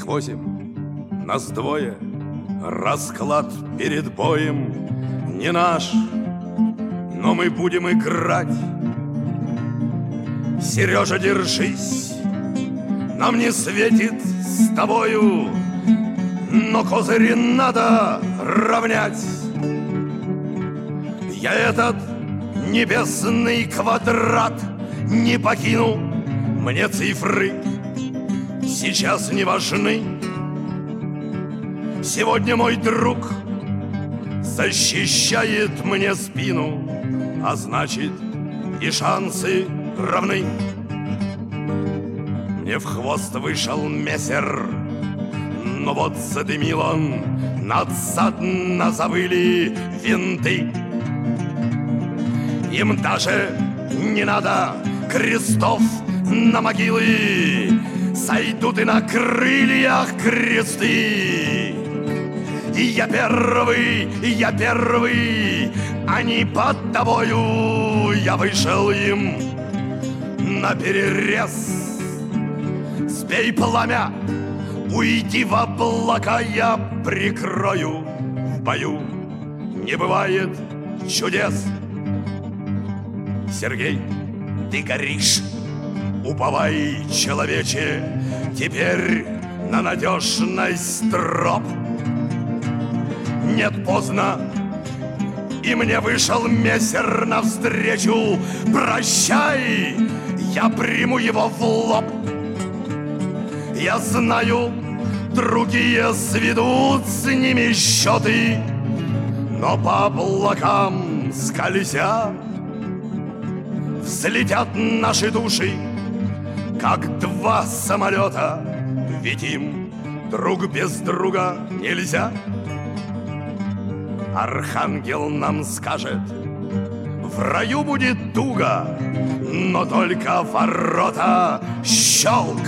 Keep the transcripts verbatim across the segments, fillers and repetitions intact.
восемь, нас двое, расклад перед боем не наш, но мы будем играть. Сережа, держись, нам не светит с тобою, но козыри надо равнять. Я этот небесный квадрат не покину, мне цифры сейчас не важны. Сегодня мой друг защищает мне спину, а значит и шансы равны. Мне в хвост вышел мессер, но вот задымил он, надсадно завыли винты. Им даже не надо крестов на могилы, сойдут и на крыльях кресты. И я первый, я первый, они под тобою, я вышел им на перерез. Сбей пламя, уйди в облака, я прикрою. В бою не бывает чудес. Сергей, ты горишь, уповай, человече, теперь на надежность троп. Нет, поздно, и мне вышел мессер навстречу. Прощай, я приму его в лоб. Я знаю, другие сведут с ними счеты, но по облакам скользя взлетят наши души, как два самолета. Ведь им друг без друга нельзя. Архангел нам скажет, в раю будет туго, но только ворота щелк.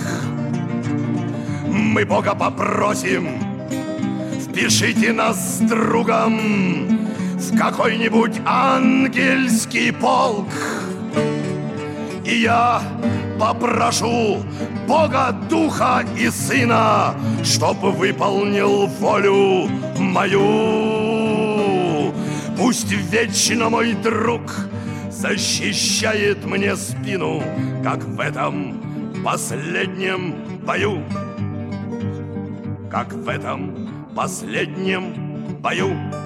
Мы Бога попросим, впишите нас с другом в какой-нибудь ангельский полк. И я попрошу Бога, Духа и Сына, чтобы выполнил волю мою. Пусть вечно мой друг защищает мне спину, как в этом последнем бою. Как в этом последнем бою.